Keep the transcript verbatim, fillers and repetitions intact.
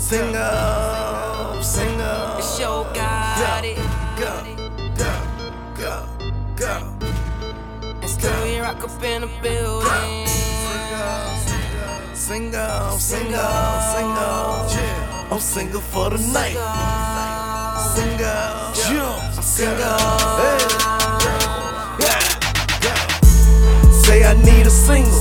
Single, single. It's your got it. Go, go, go, go. And still here rock up in the building. Single, single, single. I'm single for the night. Single, I'm single. Hey. Yeah. Say I need a single.